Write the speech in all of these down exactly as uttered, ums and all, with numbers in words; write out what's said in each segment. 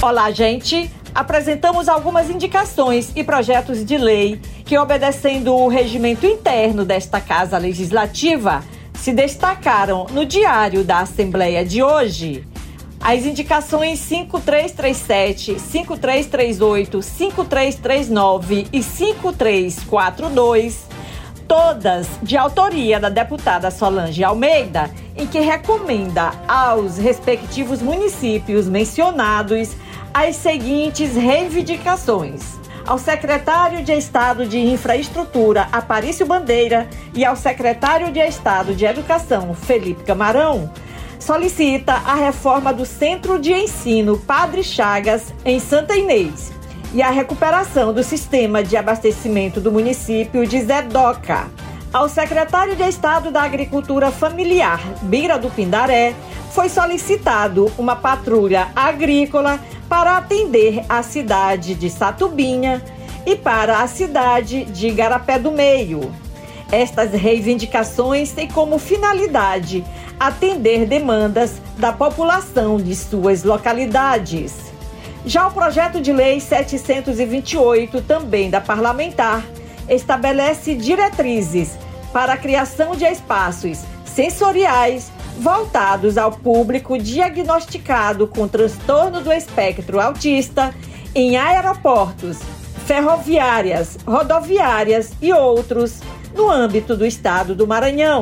Olá, gente! Apresentamos algumas indicações e projetos de lei que, obedecendo o regimento interno desta Casa Legislativa, se destacaram no Diário da Assembleia de hoje. As indicações cinco três três sete, cinco três três oito, cinco três três nove e cinco três quatro dois, todas de autoria da deputada Solange Almeida, em que recomenda aos respectivos municípios mencionados as seguintes reivindicações: ao secretário de Estado de Infraestrutura, Aparício Bandeira, e ao secretário de Estado de Educação, Felipe Camarão, solicita a reforma do Centro de Ensino Padre Chagas, em Santa Inês, e a recuperação do sistema de abastecimento do município de Zedoca. Ao secretário de Estado da Agricultura Familiar, Bira do Pindaré, foi solicitado uma patrulha agrícola para atender a cidade de Satubinha e para a cidade de Igarapé do Meio. Estas reivindicações têm como finalidade atender demandas da população de suas localidades. Já o projeto de lei setecentos e vinte e oito, também da parlamentar, estabelece diretrizes para a criação de espaços sensoriais voltados ao público diagnosticado com transtorno do espectro autista em aeroportos, ferroviárias, rodoviárias e outros no âmbito do estado do Maranhão.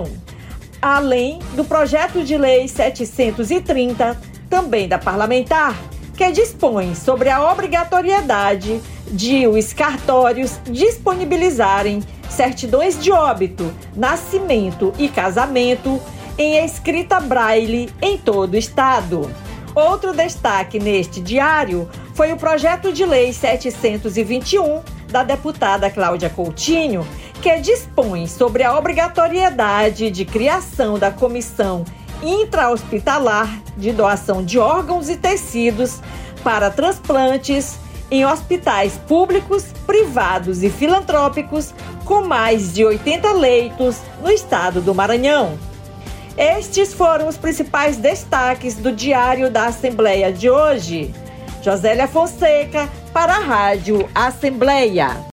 Além do projeto de lei setecentos e trinta, também da parlamentar, que dispõe sobre a obrigatoriedade de os cartórios disponibilizarem certidões de óbito, nascimento e casamento em escrita braille em todo o estado. Outro destaque neste diário foi o projeto de lei setecentos e vinte e um da deputada Cláudia Coutinho, que dispõe sobre a obrigatoriedade de criação da comissão intra-hospitalar de doação de órgãos e tecidos para transplantes em hospitais públicos, privados e filantrópicos com mais de oitenta leitos no estado do Maranhão. Estes foram os principais destaques do Diário da Assembleia de hoje. Josélia Fonseca, para a Rádio Assembleia.